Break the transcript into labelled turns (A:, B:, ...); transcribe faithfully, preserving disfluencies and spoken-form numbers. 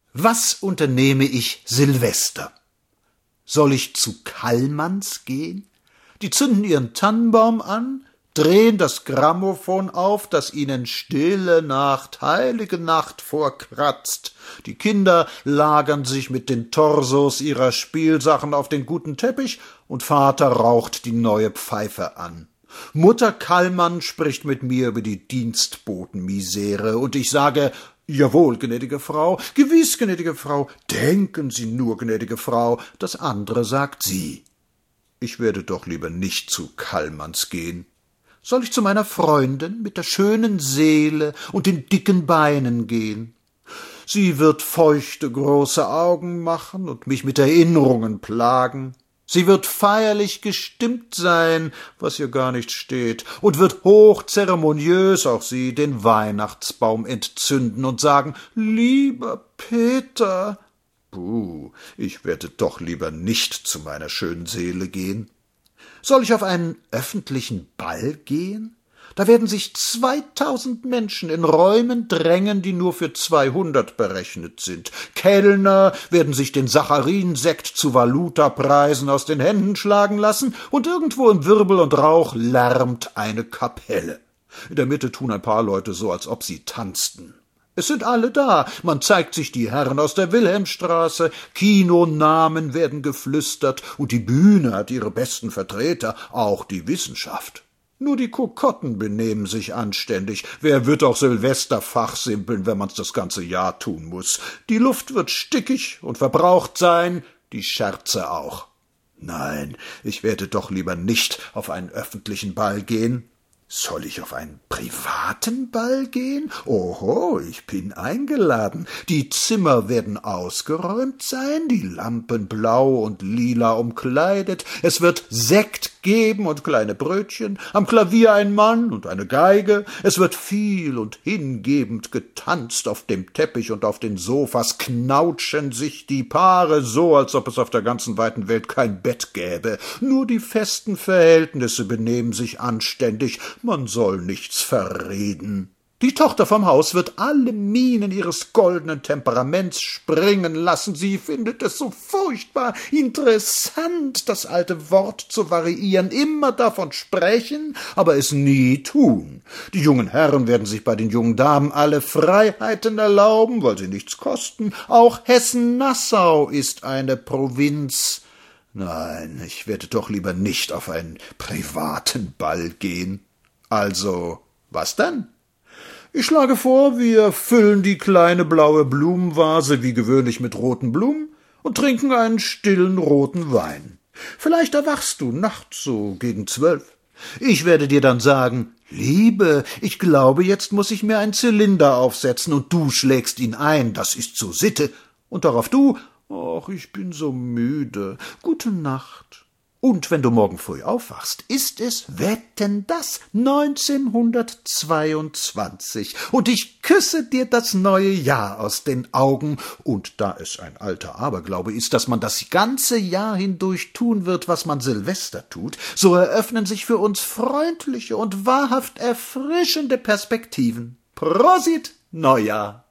A: Was unternehme ich Silvester? Soll ich zu Kallmanns gehen? Die zünden ihren Tannenbaum an, drehen das Grammophon auf, das ihnen Stille Nacht, heilige Nacht vorkratzt. Die Kinder lagern sich mit den Torsos ihrer Spielsachen auf den guten Teppich und Vater raucht die neue Pfeife an. Mutter Kallmann spricht mit mir über die Dienstbotenmisere und ich sage, »Jawohl, gnädige Frau, gewiß, gnädige Frau, denken Sie nur, gnädige Frau«, das andere sagt sie. Ich werde doch lieber nicht zu Kallmanns gehen. Soll ich zu meiner Freundin mit der schönen Seele und den dicken Beinen gehen? Sie wird feuchte, große Augen machen und mich mit Erinnerungen plagen. Sie wird feierlich gestimmt sein, was ihr gar nicht steht, und wird hochzeremoniös auch sie den Weihnachtsbaum entzünden und sagen, »Lieber Peter«. Puh, ich werde doch lieber nicht zu meiner schönen Seele gehen. Soll ich auf einen öffentlichen Ball gehen? Da werden sich zweitausend Menschen in Räumen drängen, die nur für zweihundert berechnet sind. Kellner werden sich den Saccharinsekt zu Valutapreisen aus den Händen schlagen lassen, und irgendwo im Wirbel und Rauch lärmt eine Kapelle. In der Mitte tun ein paar Leute so, als ob sie tanzten. Es sind alle da, man zeigt sich die Herren aus der Wilhelmstraße, Kinonamen werden geflüstert, und die Bühne hat ihre besten Vertreter, auch die Wissenschaft. Nur die Kokotten benehmen sich anständig. Wer wird auch Silvester fachsimpeln, wenn man's das ganze Jahr tun muß? Die Luft wird stickig und verbraucht sein, die Scherze auch. Nein, ich werde doch lieber nicht auf einen öffentlichen Ball gehen. Soll ich auf einen privaten Ball gehen? Oho, ich bin eingeladen. Die Zimmer werden ausgeräumt sein, die Lampen blau und lila umkleidet. Es wird Sekt geben und kleine Brötchen, am Klavier ein Mann und eine Geige. Es wird viel und hingebend getanzt auf dem Teppich und auf den Sofas, knautschen sich die Paare so, als ob es auf der ganzen weiten Welt kein Bett gäbe. Nur die festen Verhältnisse benehmen sich anständig. Man soll nichts verreden. Die Tochter vom Haus wird alle Minen ihres goldenen Temperaments springen lassen. Sie findet es so furchtbar interessant, das alte Wort zu variieren, immer davon sprechen, aber es nie tun. Die jungen Herren werden sich bei den jungen Damen alle Freiheiten erlauben, weil sie nichts kosten. Auch Hessen-Nassau ist eine Provinz. Nein, ich werde doch lieber nicht auf einen privaten Ball gehen. Also, was denn? Ich schlage vor, wir füllen die kleine blaue Blumenvase wie gewöhnlich mit roten Blumen und trinken einen stillen roten Wein. Vielleicht erwachst du nachts so gegen zwölf. Ich werde dir dann sagen, Liebe, ich glaube, jetzt muß ich mir einen Zylinder aufsetzen, und du schlägst ihn ein, das ist so Sitte. Und darauf du, ach, ich bin so müde, gute Nacht. Und wenn du morgen früh aufwachst, ist es, wetten das, neunzehnhundertzweiundzwanzig, und ich küsse dir das neue Jahr aus den Augen, und da es ein alter Aberglaube ist, dass man das ganze Jahr hindurch tun wird, was man Silvester tut, so eröffnen sich für uns freundliche und wahrhaft erfrischende Perspektiven. Prosit, Neujahr!